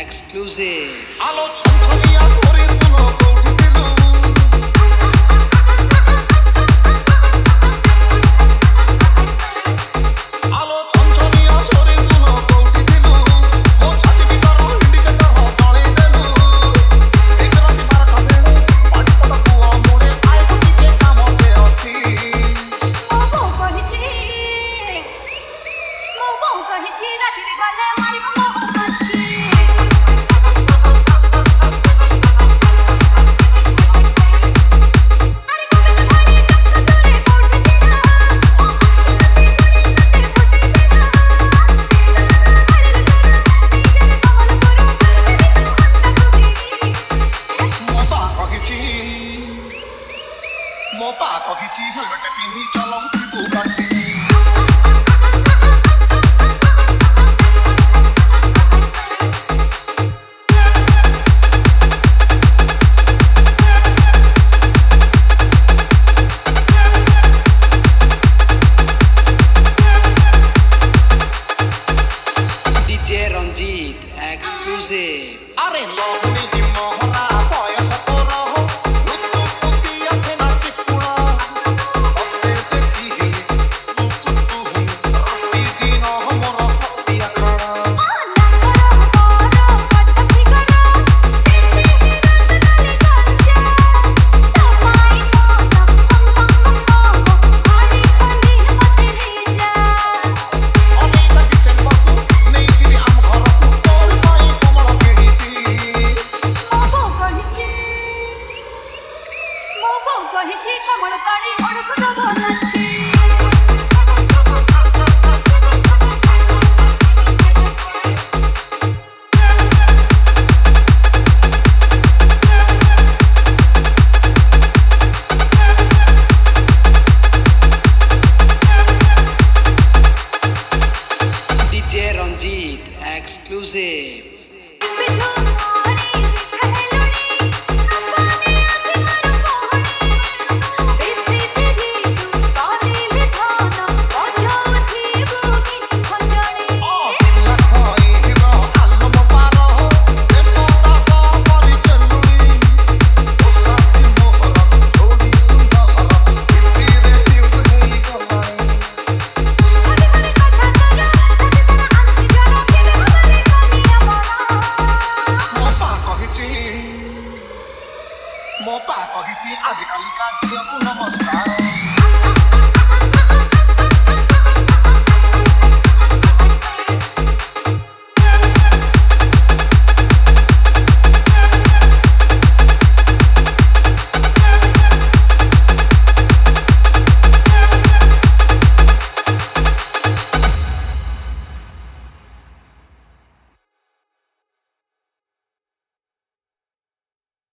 exclusive. আলো ছলছলিয়া তোরে কোনো কৌটি দিলু আলো ছলছলিয়া তোরে কোনো কৌটি দিলু ମୋ ଛାତି ଭିତର ଇଣ୍ଡିକେଟର ଜଳେଇ ଦେଲୁ ଏକ ରାତି ବାରଟା ବେଳେ ପାଣିପଟ କୂଅ ମୂଳେ ଆଇବୁ ଟିକେ କାମଟେ ଅଛି ରାତିରେ ଗଲେ ମାରିବ ମହୁମାଛି ମୋ ପା କହିଛି ହେଲମେଟ ପିନ୍ଧି ଚଲଉଥିବୁ ଗାଡ଼ି DJ Ranjit exclusive. আরে লগ্নি মোহরা বয়স তোর লুতু পুতি আছে না চিকুড়া অতে দেখিলি লুতু রাতি দিন মোর হতিয়া কড়া ଅନେଇତା ଡିସେମ୍ବରକୁ ନେଇଯିବି ଆମ ଘରକୁ ତୋର ପାଇଁ କମଳ କିଣିବି କହିଛି କମଳ ପାଣି ଅଡ଼କୁ ଦବ ନାଚି DJ Ranjit exclusive. ମୋ ପା କହିଛି ଆଜିକାଲିକା ଝିଅକୁ ନମସ୍କାର